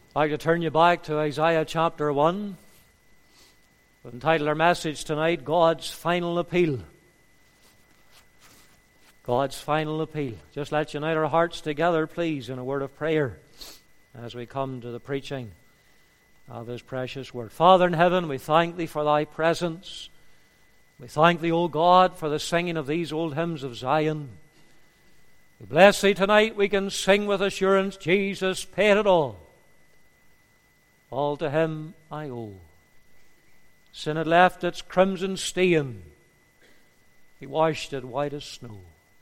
I'd like to turn you back to Isaiah chapter 1. We've entitled our message tonight, God's Final Appeal. God's Final Appeal. Just let's unite our hearts together, please, in a word of prayer as we come to the preaching of His precious word. Father in heaven, we thank Thee for Thy presence. We thank Thee, O God, for the singing of these old hymns of Zion. We bless Thee tonight. We can sing with assurance, Jesus paid it all. All to Him I owe. Sin had left its crimson stain. He washed it white as snow.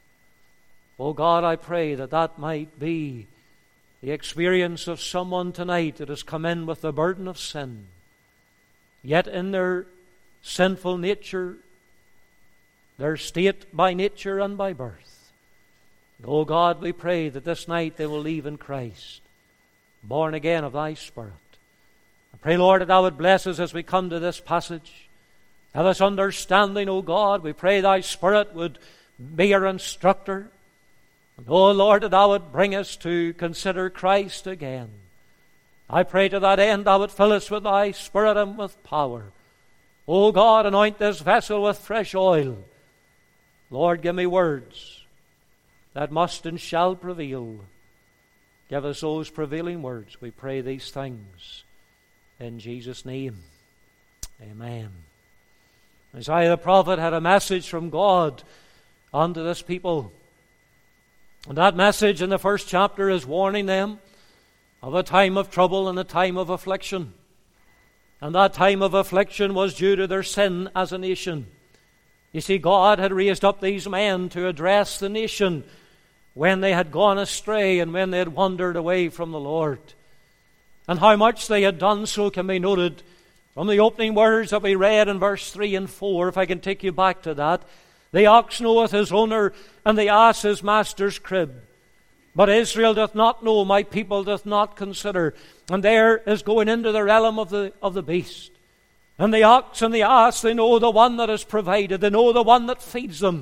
Oh God, I pray that that might be the experience of someone tonight that has come in with the burden of sin, yet in their sinful nature, their state by nature and by birth. Oh God, we pray that this night they will leave in Christ, born again of Thy Spirit. I pray, Lord, that Thou would bless us as we come to this passage. Have us understanding, O God. We pray Thy Spirit would be our instructor. And, oh Lord, that Thou would bring us to consider Christ again. I pray to that end Thou would fill us with Thy Spirit and with power. O God, anoint this vessel with fresh oil. Lord, give me words that must and shall prevail. Give us those prevailing words. We pray these things in Jesus' name. Amen. Isaiah the prophet had a message from God unto this people. And that message in the first chapter is warning them of a time of trouble and a time of affliction. And that time of affliction was due to their sin as a nation. You see, God had raised up these men to address the nation when they had gone astray and when they had wandered away from the Lord. And how much they had done so can be noted from the opening words that we read in verse 3 and 4, if I can take you back to that. The ox knoweth his owner, and the ass his master's crib. But Israel doth not know, my people doth not consider. And there is going into the realm of the beast. And the ox and the ass, they know the one that is provided. They know the one that feeds them.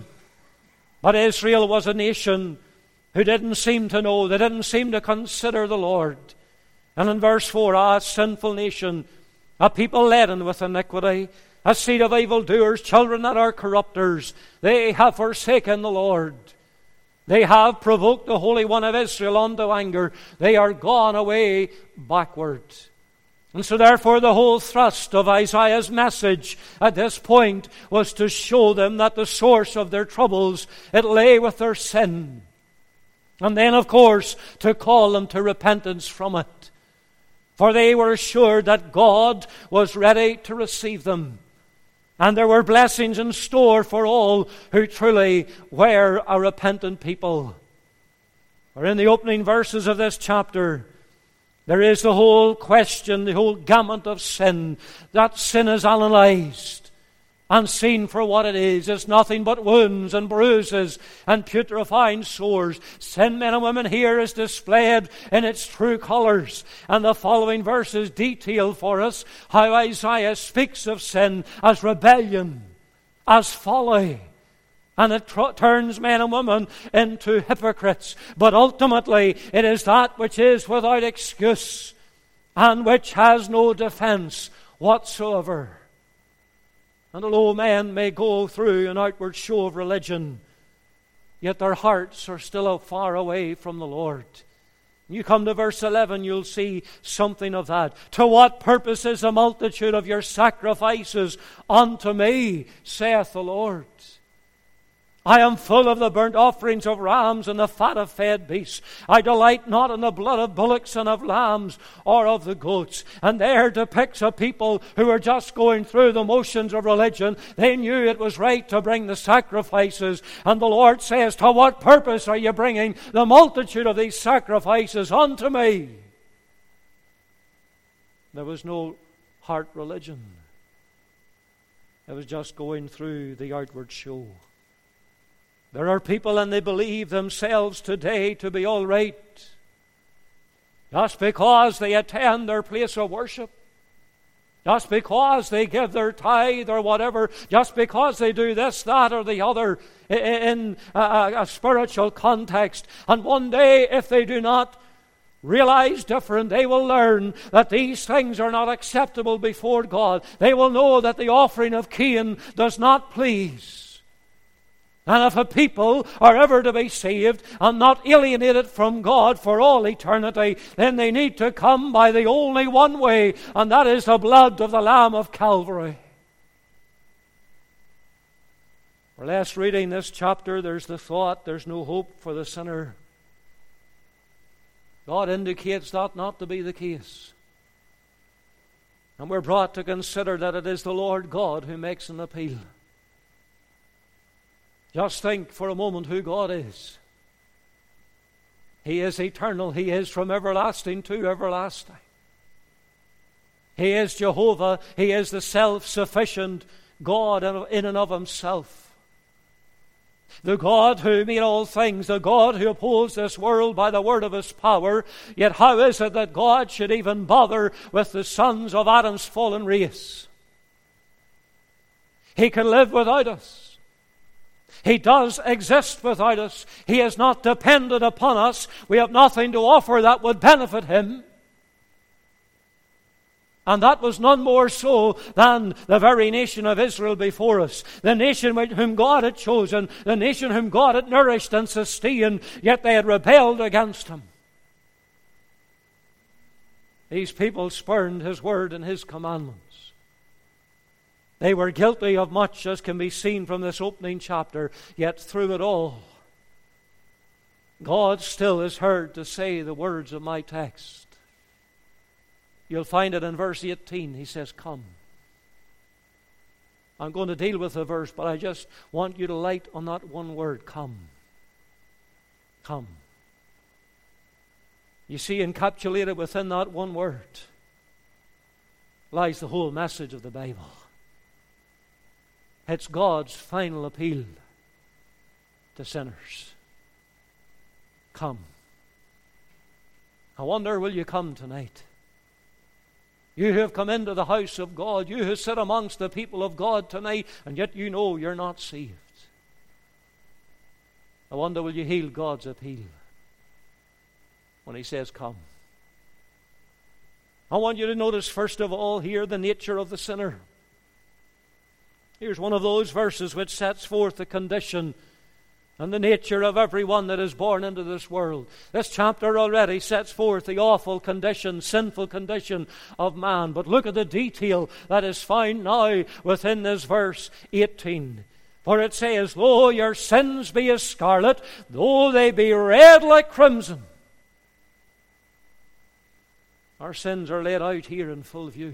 But Israel was a nation who didn't seem to know. They didn't seem to consider the Lord. And in verse 4, a sinful nation, a people laden with iniquity, a seed of evildoers, children that are corrupters. They have forsaken the Lord. They have provoked the Holy One of Israel unto anger. They are gone away backward. And so therefore the whole thrust of Isaiah's message at this point was to show them that the source of their troubles, it lay with their sin. And then, of course, to call them to repentance from it. For they were assured that God was ready to receive them. And there were blessings in store for all who truly were a repentant people. For in the opening verses of this chapter, there is the whole question, the whole gamut of sin. That sin is analyzed and seen for what it is. It's nothing but wounds and bruises and putrefying sores. Sin, men and women, here is displayed in its true colors. And the following verses detail for us how Isaiah speaks of sin as rebellion, as folly. And it turns men and women into hypocrites. But ultimately, it is that which is without excuse and which has no defense whatsoever. And although men may go through an outward show of religion, yet their hearts are still far away from the Lord. You come to verse 11, you'll see something of that. To what purpose is the multitude of your sacrifices unto me, saith the Lord? I am full of the burnt offerings of rams and the fat of fed beasts. I delight not in the blood of bullocks and of lambs or of the goats. And there depicts a people who were just going through the motions of religion. They knew it was right to bring the sacrifices. And the Lord says, to what purpose are you bringing the multitude of these sacrifices unto me? There was no heart religion. It was just going through the outward show. There are people and they believe themselves today to be all right just because they attend their place of worship, just because they give their tithe or whatever, just because they do this, that, or the other in a spiritual context. And one day, if they do not realize different. They will learn that these things are not acceptable before God. They will know that the offering of Cain does not please. And if a people are ever to be saved and not alienated from God for all eternity, then they need to come by the only one way, and that is the blood of the Lamb of Calvary. For last reading this chapter, there's the thought, there's no hope for the sinner. God indicates that not to be the case. And we're brought to consider that it is the Lord God who makes an appeal. Just think for a moment who God is. He is eternal. He is from everlasting to everlasting. He is Jehovah. He is the self-sufficient God in and of Himself. The God who made all things, the God who upholds this world by the word of His power. Yet how is it that God should even bother with the sons of Adam's fallen race? He can live without us. He does exist without us. He is not dependent upon us. We have nothing to offer that would benefit Him. And that was none more so than the very nation of Israel before us. The nation whom God had chosen, the nation whom God had nourished and sustained, yet they had rebelled against Him. These people spurned His word and His commandments. They were guilty of much, as can be seen from this opening chapter, yet through it all, God still is heard to say the words of my text. You'll find it in verse 18. He says, come. I'm going to deal with the verse, but I just want you to light on that one word, come. Come. You see, encapsulated within that one word lies the whole message of the Bible. It's God's final appeal to sinners. Come. I wonder, will you come tonight? You who have come into the house of God, you who sit amongst the people of God tonight, and yet you know you're not saved. I wonder, will you heed God's appeal when He says, come? I want you to notice, first of all, here the nature of the sinner. Here's one of those verses which sets forth the condition and the nature of everyone that is born into this world. This chapter already sets forth the awful condition, sinful condition of man. But look at the detail that is found now within this verse 18. For it says, though your sins be as scarlet, though they be red like crimson. Our sins are laid out here in full view.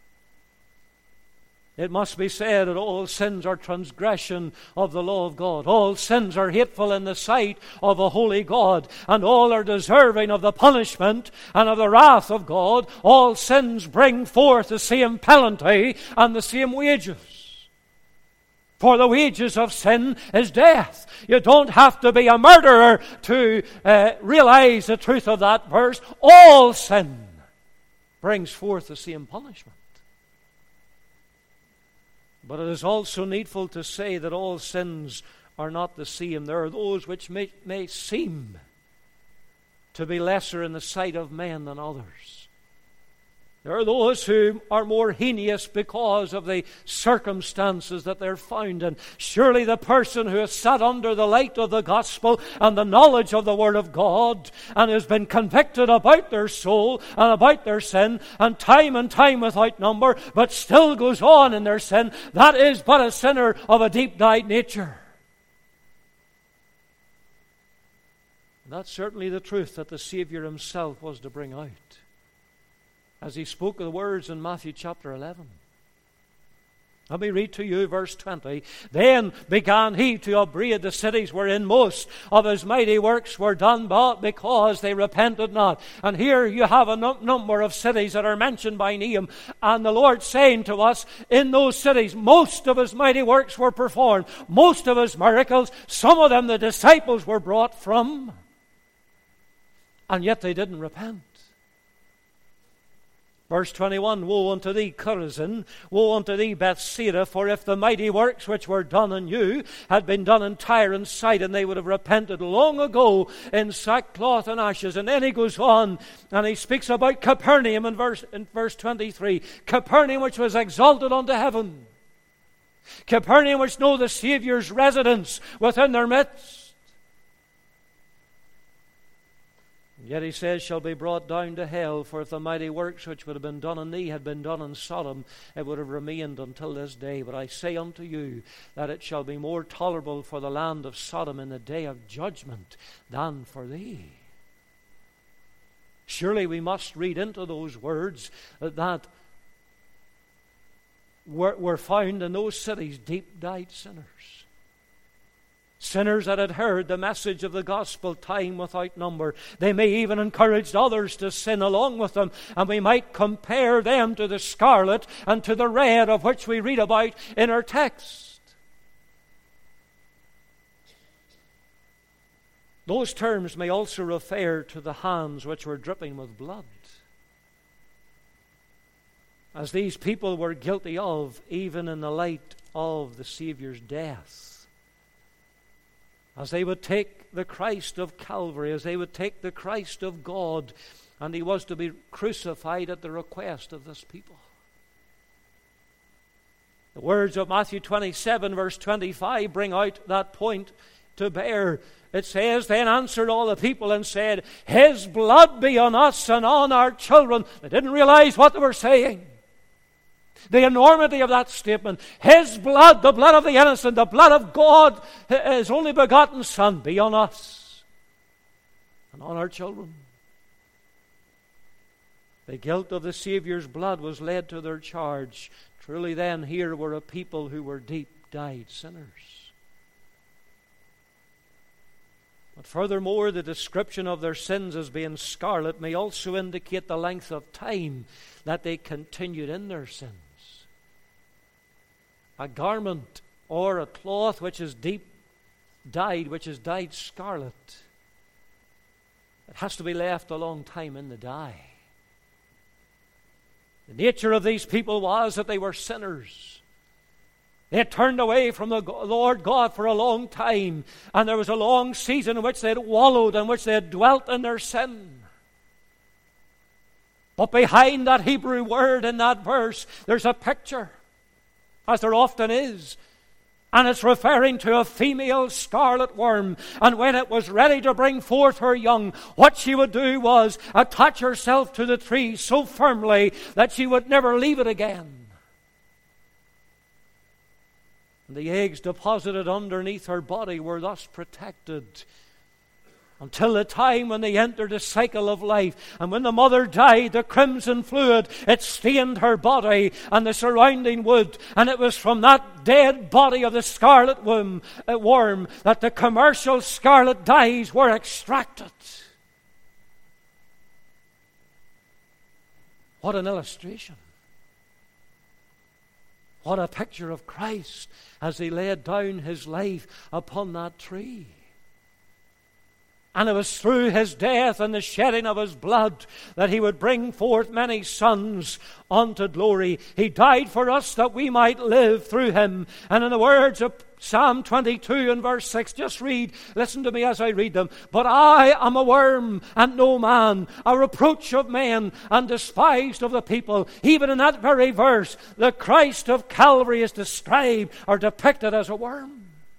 It must be said that all sins are transgression of the law of God. All sins are hateful in the sight of a holy God, and all are deserving of the punishment and of the wrath of God. All sins bring forth the same penalty and the same wages. For the wages of sin is death. You don't have to be a murderer to realize the truth of that verse. All sin brings forth the same punishment. But it is also needful to say that all sins are not the same. There are those which may seem to be lesser in the sight of men than others. There are those who are more heinous because of the circumstances that they're found in. Surely the person who has sat under the light of the gospel and the knowledge of the Word of God and has been convicted about their soul and about their sin and time without number, but still goes on in their sin, that is but a sinner of a deep-dyed nature. And that's certainly the truth that the Savior Himself was to bring out as He spoke the words in Matthew chapter 11. Let me read to you verse 20. Then began He to upbraid the cities wherein most of His mighty works were done, but because they repented not. And here you have a number of cities that are mentioned by Nahum. And the Lord saying to us, in those cities, most of His mighty works were performed. Most of His miracles, some of them the disciples were brought from. And yet they didn't repent. Verse 21, Woe unto thee, Chorazin! Woe unto thee, Bethsaida! For if the mighty works which were done in you had been done in Tyre and Sidon, they would have repented long ago in sackcloth and ashes. And then he goes on, and he speaks about Capernaum in verse 23. Capernaum, which was exalted unto heaven. Capernaum, which know the Saviour's residence within their midst. Yet he says, shall be brought down to hell, for if the mighty works which would have been done in thee had been done in Sodom, it would have remained until this day. But I say unto you, that it shall be more tolerable for the land of Sodom in the day of judgment than for thee. Surely we must read into those words that were found in those cities deep-dyed sinners. Sinners that had heard the message of the gospel time without number. They may even encourage others to sin along with them. And we might compare them to the scarlet and to the red of which we read about in our text. Those terms may also refer to the hands which were dripping with blood, as these people were guilty of, even in the light of the Saviour's death. As they would take the Christ of Calvary, as they would take the Christ of God, and he was to be crucified at the request of this people. The words of Matthew 27 verse 25 bring out that point to bear. It says, Then answered all the people and said, His blood be on us and on our children. They didn't realize what they were saying. The enormity of that statement. His blood, the blood of the innocent, the blood of God, His only begotten Son, be on us and on our children. The guilt of the Saviour's blood was laid to their charge. Truly then, here were a people who were deep-dyed sinners. But furthermore, the description of their sins as being scarlet may also indicate the length of time that they continued in their sins. A garment or a cloth which is deep dyed, which is dyed scarlet, it has to be left a long time in the dye. The nature of these people was that they were sinners. They had turned away from the Lord God for a long time, and there was a long season in which they had wallowed, in which they had dwelt in their sin. But behind that Hebrew word in that verse, there's a picture, as there often is. And it's referring to a female scarlet worm. And when it was ready to bring forth her young, what she would do was attach herself to the tree so firmly that she would never leave it again. And the eggs deposited underneath her body were thus protected until the time when they entered a cycle of life. And when the mother died, the crimson fluid, it stained her body and the surrounding wood. And it was from that dead body of the scarlet worm that the commercial scarlet dyes were extracted. What an illustration. What a picture of Christ as He laid down His life upon that tree. And it was through His death and the shedding of His blood that He would bring forth many sons unto glory. He died for us that we might live through Him. And in the words of Psalm 22 and verse 6, just listen to me as I read them. But I am a worm and no man, a reproach of men and despised of the people. Even in that very verse, the Christ of Calvary is described or depicted as a worm.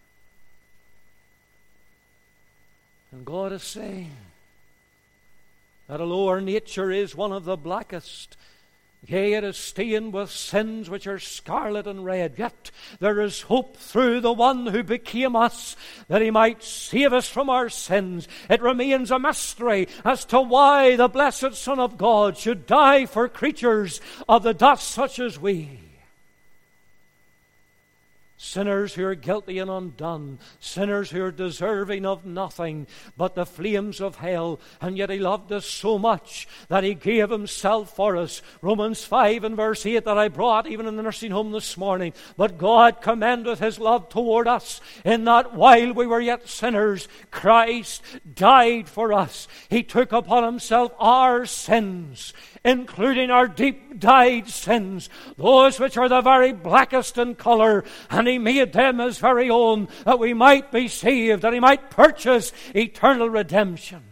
And God is saying that although our nature is one of the blackest, yea, it is stained with sins which are scarlet and red, yet there is hope through the one who became us, that He might save us from our sins. It remains a mystery as to why the blessed Son of God should die for creatures of the dust such as we. Sinners who are guilty and undone, sinners who are deserving of nothing but the flames of hell, and yet He loved us so much that He gave Himself for us. Romans 5 and verse 8 that I brought even in the nursing home this morning. But God commendeth His love toward us, in that while we were yet sinners, Christ died for us. He took upon Himself our sins, including our deep dyed sins, those which are the very blackest in color, and He made them His very own, that we might be saved, that He might purchase eternal redemption.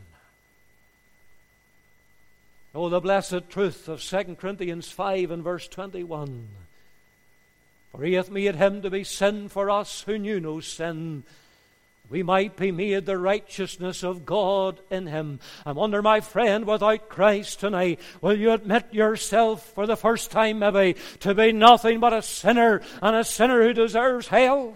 Oh, the blessed truth of 2 Corinthians 5 and verse 21. For He hath made Him to be sin for us who knew no sin, we might be made the righteousness of God in Him. I wonder, my friend, without Christ tonight, will you admit yourself for the first time maybe to be nothing but a sinner, and a sinner who deserves hell?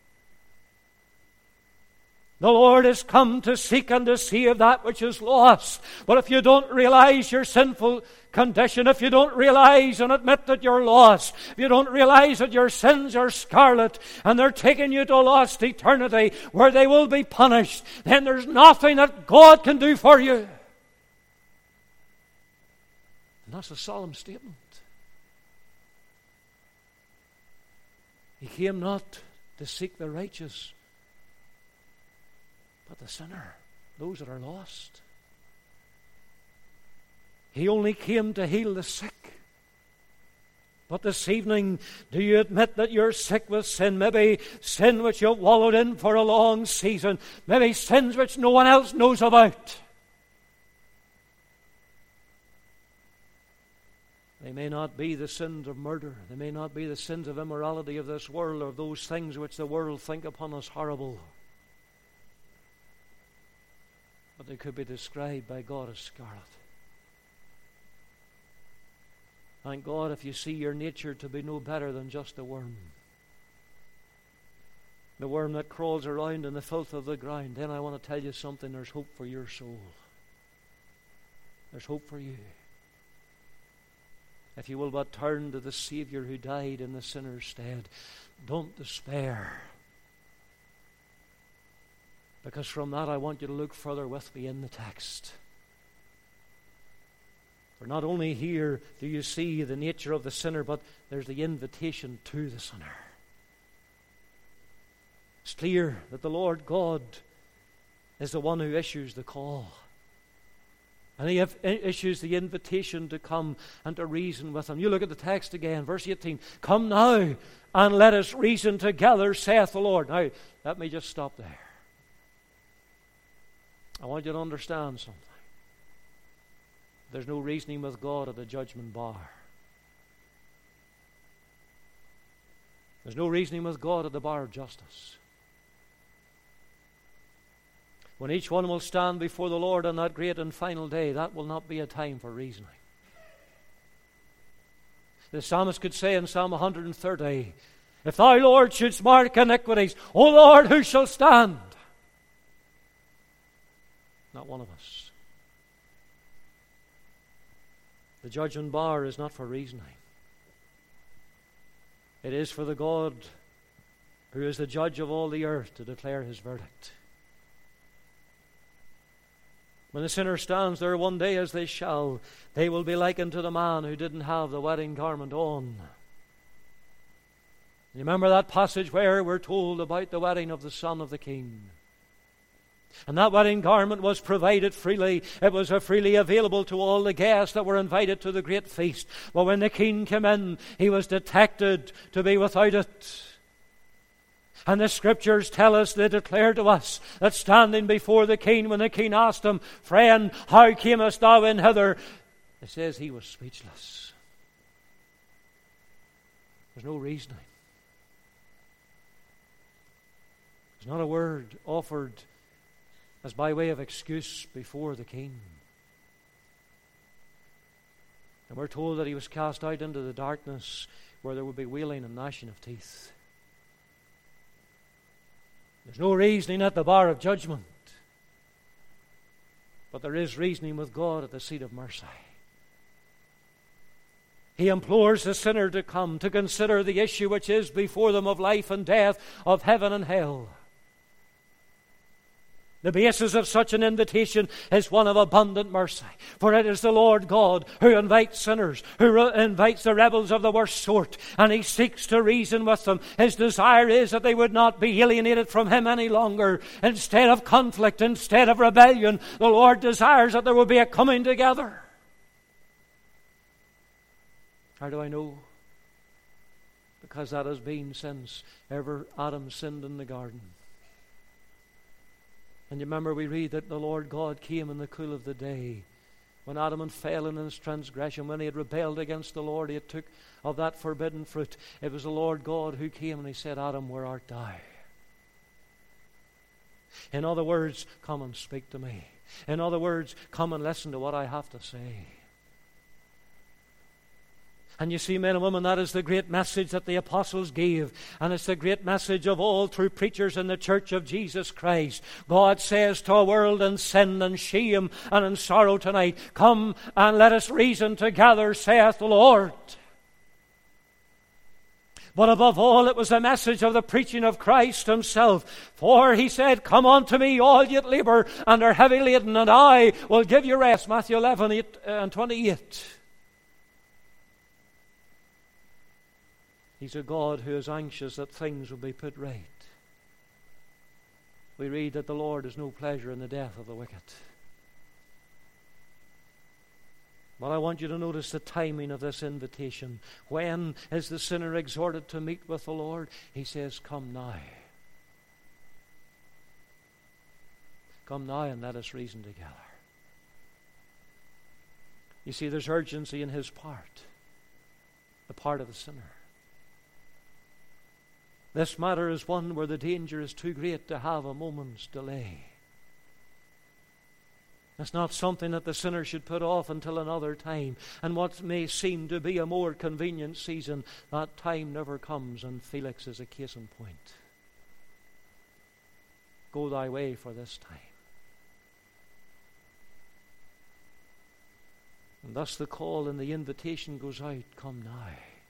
The Lord has come to seek and to save that which is lost. But if you don't realize your sinful condition, if you don't realize and admit that you're lost, if you don't realize that your sins are scarlet and they're taking you to a lost eternity where they will be punished, then there's nothing that God can do for you. And that's a solemn statement. He came not to seek the righteous, but the sinner, those that are lost. He only came to heal the sick. But this evening, do you admit that you're sick with sin? Maybe sin which you've wallowed in for a long season. Maybe sins which no one else knows about. They may not be the sins of murder. They may not be the sins of immorality of this world, or those things which the world think upon as horrible. But they could be described by God as scarlet. Thank God if you see your nature to be no better than just a worm. The worm that crawls around in the filth of the ground. Then I want to tell you something. There's hope for your soul. There's hope for you. If you will but turn to the Savior who died in the sinner's stead. Don't despair. Because from that I want you to look further with me in the text. For not only here do you see the nature of the sinner, but there's the invitation to the sinner. It's clear that the Lord God is the one who issues the call. And He issues the invitation to come and to reason with Him. You look at the text again, verse 18. Come now and let us reason together, saith the Lord. Now, let me just stop there. I want you to understand something. There's no reasoning with God at the judgment bar. There's no reasoning with God at the bar of justice. When each one will stand before the Lord on that great and final day, that will not be a time for reasoning. The psalmist could say in Psalm 130, if Thou, Lord, shouldst mark iniquities, O Lord, who shall stand? Not one of us. The judgment bar is not for reasoning. It is for the God who is the judge of all the earth to declare His verdict. When the sinner stands there one day, as they shall, they will be likened to the man who didn't have the wedding garment on. You remember that passage where we're told about the wedding of the Son of the King? And that wedding garment was provided freely. It was freely available to all the guests that were invited to the great feast. But when the king came in, he was detected to be without it. And the scriptures tell us, they declare to us, that standing before the king, when the king asked him, friend, how camest thou in hither? It says he was speechless. There's no reasoning. There's not a word offered as by way of excuse before the king. And we're told that he was cast out into the darkness where there would be wailing and gnashing of teeth. There's no reasoning at the bar of judgment, but there is reasoning with God at the seat of mercy. He implores the sinner to come, to consider the issue which is before them of life and death, of heaven and hell. The basis of such an invitation is one of abundant mercy. For it is the Lord God who invites sinners, who invites the rebels of the worst sort, and He seeks to reason with them. His desire is that they would not be alienated from Him any longer. Instead of conflict, instead of rebellion, the Lord desires that there will be a coming together. How do I know? Because that has been since ever Adam sinned in the garden. And you remember we read that the Lord God came in the cool of the day. When Adam had fallen in his transgression, when he had rebelled against the Lord, he had took of that forbidden fruit. It was the Lord God who came and He said, Adam, where art thou? In other words, come and speak to me. In other words, come and listen to what I have to say. And you see, men and women, that is the great message that the apostles gave. And it's the great message of all true preachers in the church of Jesus Christ. God says to a world in sin and shame and in sorrow tonight, come and let us reason together, saith the Lord. But above all, it was the message of the preaching of Christ Himself. For He said, come unto me, all ye that labor and are heavy laden, and I will give you rest. Matthew 11:28. He's a God who is anxious that things will be put right. We read that the Lord has no pleasure in the death of the wicked. But I want you to notice the timing of this invitation. When is the sinner exhorted to meet with the Lord? He says, come now. Come now and let us reason together. You see, there's urgency in His part, the part of the sinner. This matter is one where the danger is too great to have a moment's delay. It's not something that the sinner should put off until another time. And what may seem to be a more convenient season, that time never comes, and Felix is a case in point. Go thy way for this time. And thus the call and the invitation goes out, come now.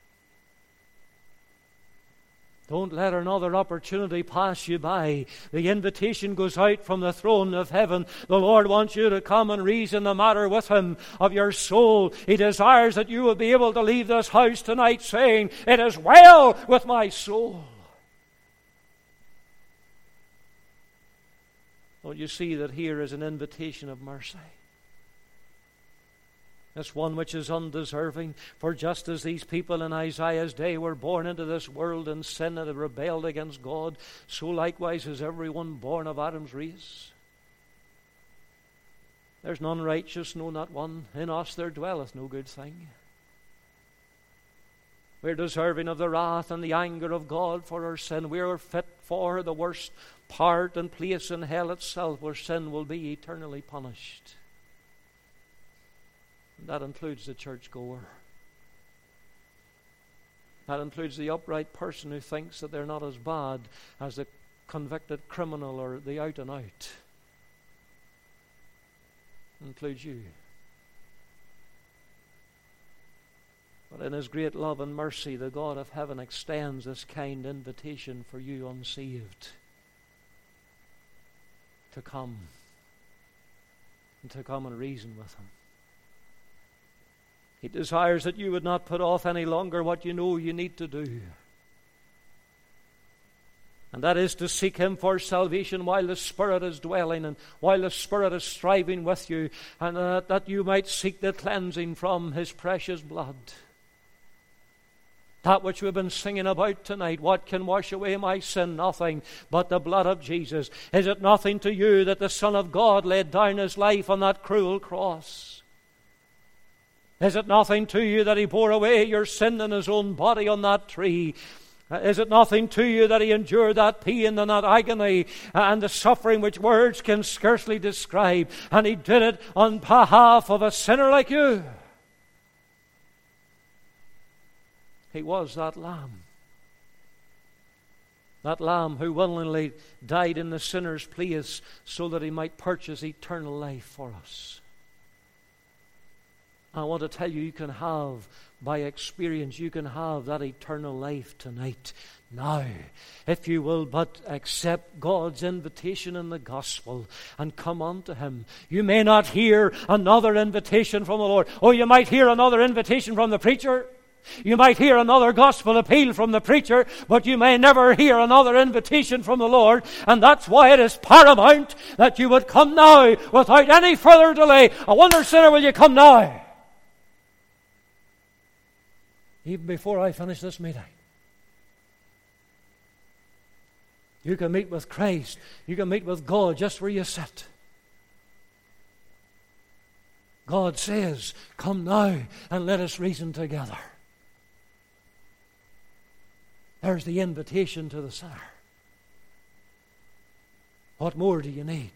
Don't let another opportunity pass you by. The invitation goes out from the throne of heaven. The Lord wants you to come and reason the matter with Him of your soul. He desires that you will be able to leave this house tonight saying, it is well with my soul. Don't you see that here is an invitation of mercy? It's one which is undeserving. For just as these people in Isaiah's day were born into this world in sin and had rebelled against God, so likewise is everyone born of Adam's race. There's none righteous, no, not one. In us there dwelleth no good thing. We're deserving of the wrath and the anger of God for our sin. We are fit for the worst part and place in hell itself, where sin will be eternally punished. That includes the churchgoer. That includes the upright person who thinks that they're not as bad as the convicted criminal or the out and out. It includes you. But in His great love and mercy, the God of heaven extends this kind invitation for you unsaved to come and reason with Him. He desires that you would not put off any longer what you know you need to do. And that is to seek Him for salvation while the Spirit is dwelling and while the Spirit is striving with you, and that you might seek the cleansing from His precious blood. That which we've been singing about tonight, what can wash away my sin? Nothing but the blood of Jesus. Is it nothing to you that the Son of God laid down His life on that cruel cross? Is it nothing to you that He bore away your sin in His own body on that tree? Is it nothing to you that He endured that pain and that agony and the suffering which words can scarcely describe? And He did it on behalf of a sinner like you. He was that lamb. That lamb who willingly died in the sinner's place so that He might purchase eternal life for us. I want to tell you, you can have, by experience, you can have that eternal life tonight. Now, if you will but accept God's invitation in the gospel and come unto Him. You may not hear another invitation from the Lord. Oh, you might hear another invitation from the preacher. You might hear another gospel appeal from the preacher, but you may never hear another invitation from the Lord. And that's why it is paramount that you would come now without any further delay. I wonder, sinner, will you come now? Even before I finish this meeting. You can meet with Christ. You can meet with God just where you sit. God says, come now and let us reason together. There's the invitation to the sinner. What more do you need?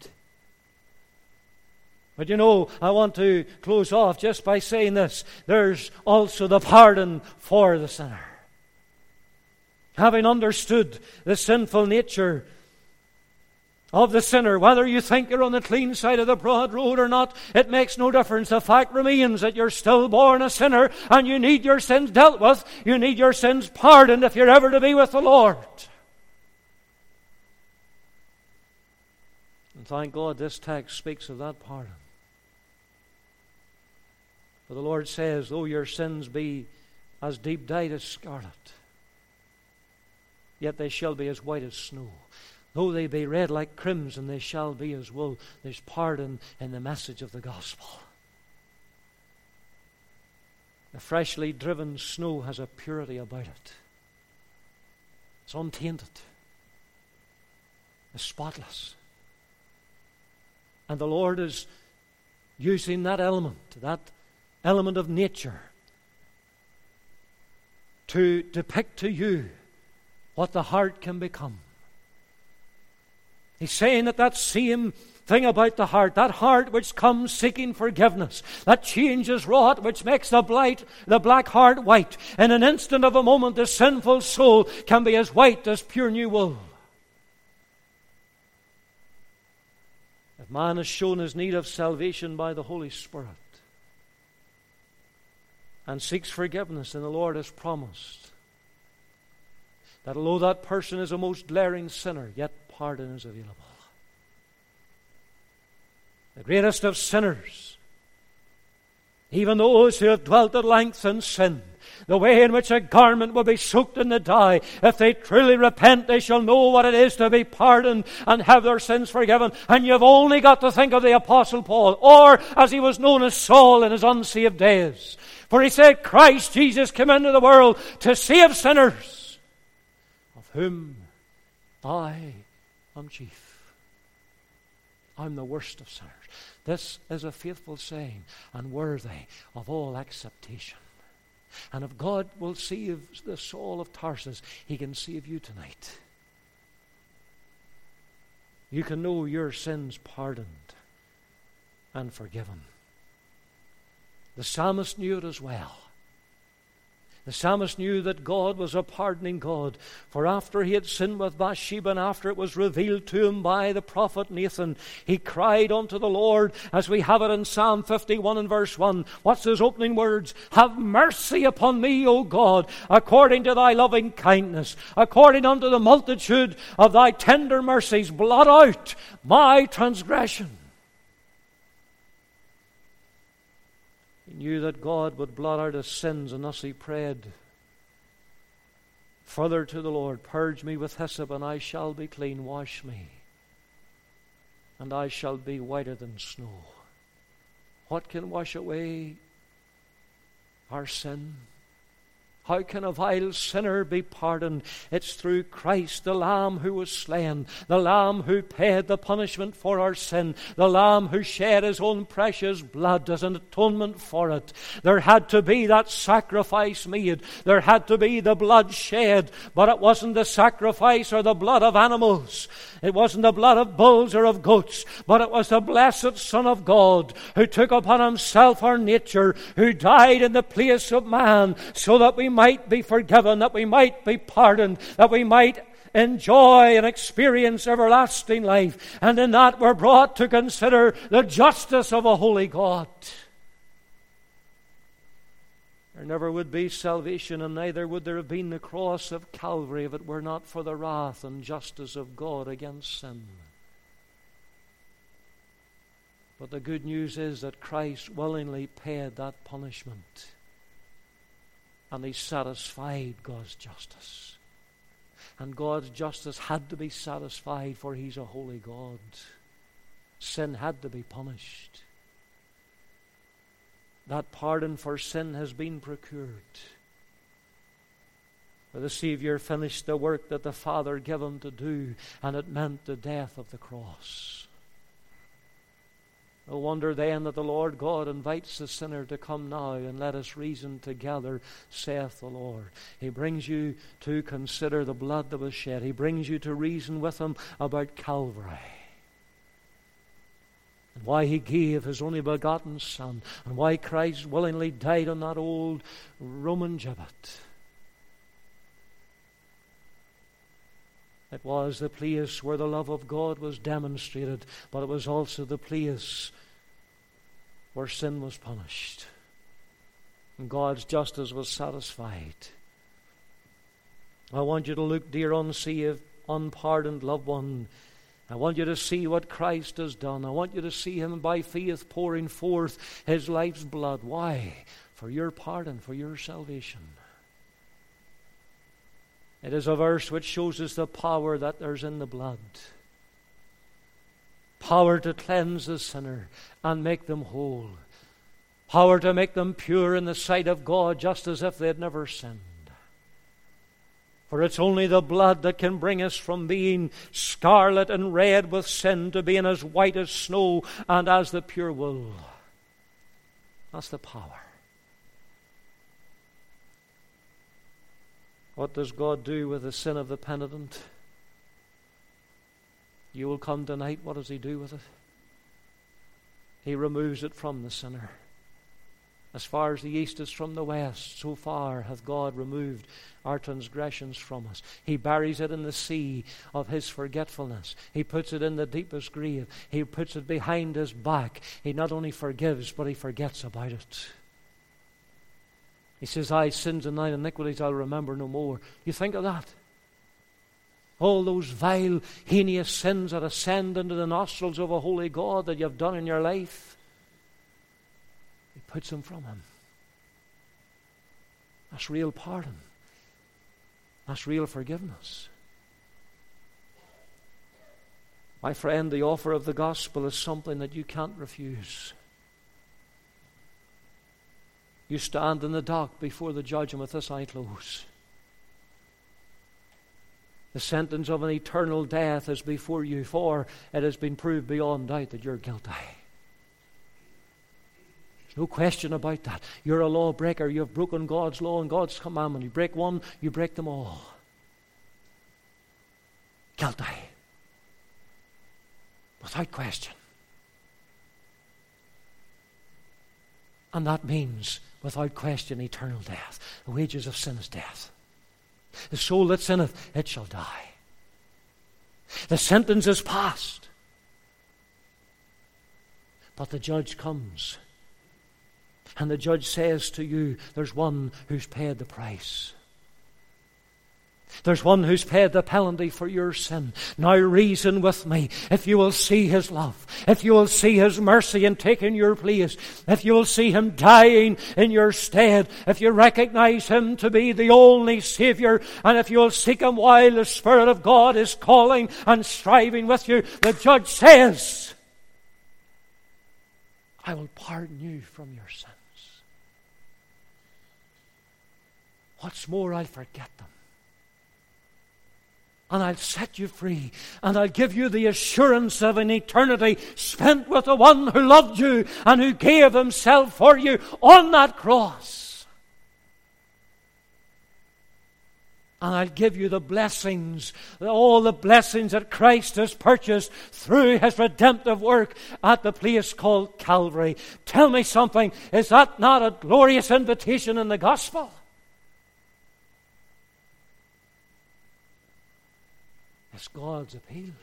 But you know, I want to close off just by saying this. There's also the pardon for the sinner. Having understood the sinful nature of the sinner, whether you think you're on the clean side of the broad road or not, it makes no difference. The fact remains that you're still born a sinner and you need your sins dealt with. You need your sins pardoned if you're ever to be with the Lord. And thank God this text speaks of that pardon. For the Lord says, though your sins be as deep dyed as scarlet, yet they shall be as white as snow. Though they be red like crimson, they shall be as wool. There's pardon in the message of the gospel. The freshly driven snow has a purity about it. It's untainted. It's spotless. And the Lord is using that element of nature, to depict to you what the heart can become. He's saying that same thing about the heart, that heart which comes seeking forgiveness, that change is wrought, which makes the black heart white. In an instant of a moment, the sinful soul can be as white as pure new wool. If man has shown his need of salvation by the Holy Spirit and seeks forgiveness, then the Lord has promised that although that person is a most glaring sinner, yet pardon is available. The greatest of sinners, even those who have dwelt at length in sin, the way in which a garment will be soaked in the dye, if they truly repent, they shall know what it is to be pardoned and have their sins forgiven. And you've only got to think of the Apostle Paul, or as he was known as Saul in his unsaved days. For he said, Christ Jesus came into the world to save sinners, of whom I am chief. I'm the worst of sinners. This is a faithful saying and worthy of all acceptation. And if God will save the Saul of Tarsus, He can save you tonight. You can know your sins pardoned and forgiven. The psalmist knew it as well. The psalmist knew that God was a pardoning God. For after he had sinned with Bathsheba, and after it was revealed to him by the prophet Nathan, he cried unto the Lord, as we have it in Psalm 51 and verse 1. What's his opening words? Have mercy upon me, O God, according to thy loving kindness, according unto the multitude of thy tender mercies, blot out my transgression. He knew that God would blot out his sins, and thus he prayed further to the Lord, purge me with hyssop, and I shall be clean. Wash me, and I shall be whiter than snow. What can wash away our sin? How can a vile sinner be pardoned? It's through Christ, the Lamb who was slain, the Lamb who paid the punishment for our sin, the Lamb who shed his own precious blood as an atonement for it. There had to be that sacrifice made. There had to be the blood shed, but it wasn't the sacrifice or the blood of animals. It wasn't the blood of bulls or of goats, but it was the blessed Son of God who took upon himself our nature, who died in the place of man, so that we might be forgiven, that we might be pardoned, that we might enjoy and experience everlasting life. And in that we're brought to consider the justice of a holy God. There never would be salvation, and neither would there have been the cross of Calvary if it were not for the wrath and justice of God against sin. But the good news is that Christ willingly paid that punishment, and He satisfied God's justice. And God's justice had to be satisfied, for He's a holy God. Sin had to be punished. That pardon for sin has been procured. For the Savior finished the work that the Father gave Him to do, and it meant the death of the cross. No wonder then that the Lord God invites the sinner to come now and let us reason together, saith the Lord. He brings you to consider the blood that was shed. He brings you to reason with Him about Calvary, and why He gave His only begotten Son, and why Christ willingly died on that old Roman gibbet. It was the place where the love of God was demonstrated, but it was also the place where sin was punished and God's justice was satisfied. I want you to look, dear unsaved, unpardoned loved one. I want you to see what Christ has done. I want you to see Him by faith pouring forth His life's blood. Why? For your pardon, for your salvation. It is a verse which shows us the power that there's in the blood. Power to cleanse the sinner and make them whole. Power to make them pure in the sight of God, just as if they had never sinned. For it's only the blood that can bring us from being scarlet and red with sin to being as white as snow and as the pure wool. That's the power. What does God do with the sin of the penitent? You will come tonight. What does He do with it? He removes it from the sinner. As far as the east is from the west, so far hath God removed our transgressions from us. He buries it in the sea of His forgetfulness. He puts it in the deepest grave. He puts it behind His back. He not only forgives, but He forgets about it. He says, "Thy sins and thine iniquities I'll remember no more." You think of that? All those vile, heinous sins that ascend into the nostrils of a holy God that you've done in your life, He puts them from Him. That's real pardon. That's real forgiveness. My friend, the offer of the gospel is something that you can't refuse. You stand in the dock before the judge, and with this I close. The sentence of an eternal death is before you, for it has been proved beyond doubt that you're guilty. There's no question about that. You're a lawbreaker. You've broken God's law and God's commandment. You break one, you break them all. Guilty. Without question. And that means, without question, eternal death. The wages of sin is death. The soul that sinneth, it shall die. The sentence is passed. But the judge comes. And the judge says to you, there's one who's paid the price. There's one who's paid the penalty for your sin. Now reason with me. If you will see His love, if you will see His mercy in taking your place, if you will see Him dying in your stead, if you recognize Him to be the only Savior, and if you will seek Him while the Spirit of God is calling and striving with you, the judge says, I will pardon you from your sins. What's more, I'll forget them. And I'll set you free. And I'll give you the assurance of an eternity spent with the one who loved you and who gave Himself for you on that cross. And I'll give you the blessings, all the blessings that Christ has purchased through His redemptive work at the place called Calvary. Tell me something. Is that not a glorious invitation in the gospel? It's God's appeal.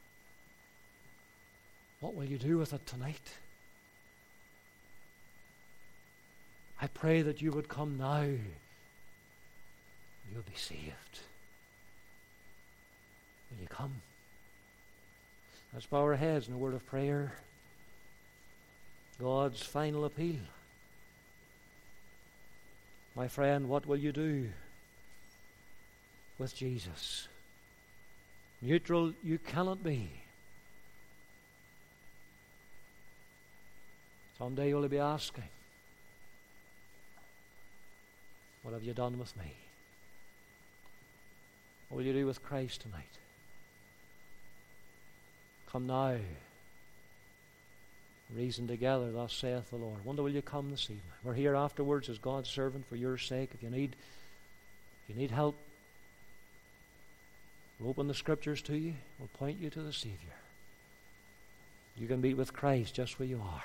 What will you do with it tonight? I pray that you would come now. You'll be saved. Will you come? Let's bow our heads in a word of prayer. God's final appeal. My friend, what will you do with Jesus? Neutral you cannot be. Someday you'll be asking, what have you done with me? What will you do with Christ tonight? Come now. Reason together, thus saith the Lord. Wonder, will you come this evening? We're here afterwards as God's servant for your sake. If you need help, we'll open the Scriptures to you. We'll point you to the Savior. You can meet with Christ just where you are.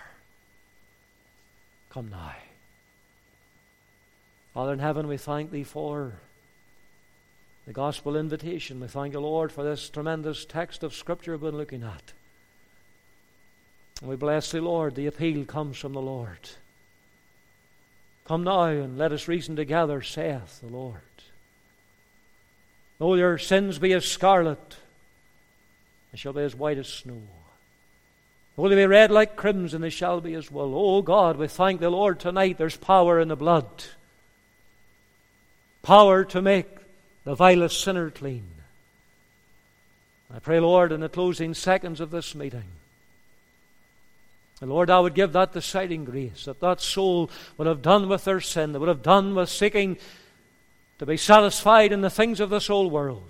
Come now. Father in heaven, we thank Thee for the gospel invitation. We thank You, Lord, for this tremendous text of Scripture we've been looking at. And we bless Thee, Lord. The appeal comes from the Lord. Come now and let us reason together, saith the Lord. Though your sins be as scarlet, they shall be as white as snow. Though they be red like crimson, they shall be as wool. Oh God, we thank the Lord tonight. There's power in the blood. Power to make the vilest sinner clean. I pray, Lord, in the closing seconds of this meeting, and Lord, I would give that deciding grace, that soul would have done with their sin, that would have done with seeking to be satisfied in the things of this old world.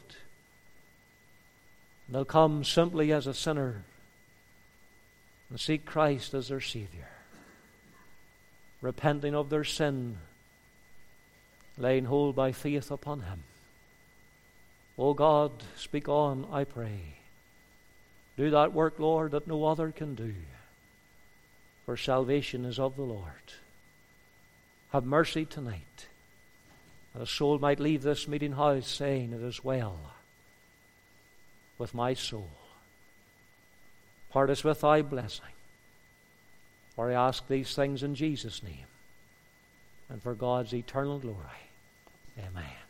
And they'll come simply as a sinner and seek Christ as their Savior, repenting of their sin, laying hold by faith upon Him. O God, speak on, I pray. Do that work, Lord, that no other can do. For salvation is of the Lord. Have mercy tonight, that a soul might leave this meeting house saying, it is well with my soul. Part us with Thy blessing. For I ask these things in Jesus' name, and for God's eternal glory. Amen.